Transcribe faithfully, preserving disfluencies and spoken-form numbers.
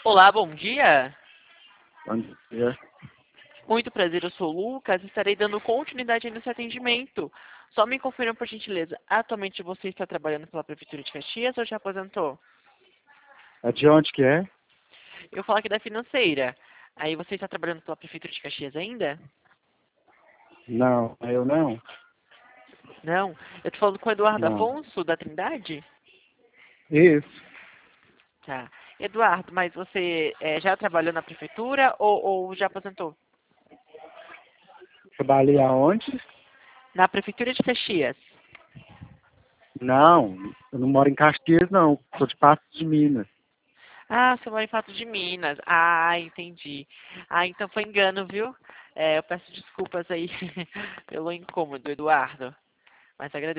Olá, bom dia. Bom dia. Muito prazer, eu sou o Lucas. Estarei dando continuidade nesse atendimento. Só me confirma, por gentileza, atualmente você está trabalhando pela Prefeitura de Caxias ou já aposentou? É de onde que é? Eu falo aqui da financeira. Aí você está trabalhando pela Prefeitura de Caxias ainda? Não, eu não. Não? Eu tô falando com o Eduardo Não. Afonso, da Trindade? Isso. Tá. Eduardo, mas você eh, já trabalhou na Prefeitura ou, ou já aposentou? Trabalhei aonde? Na Prefeitura de Caxias. Não, eu não moro em Caxias, não. Sou de Patos de Minas. Ah, você mora em Patos de Minas. Ah, entendi. Ah, então foi engano, viu? É, eu peço desculpas aí pelo incômodo, Eduardo. Mas agradeço.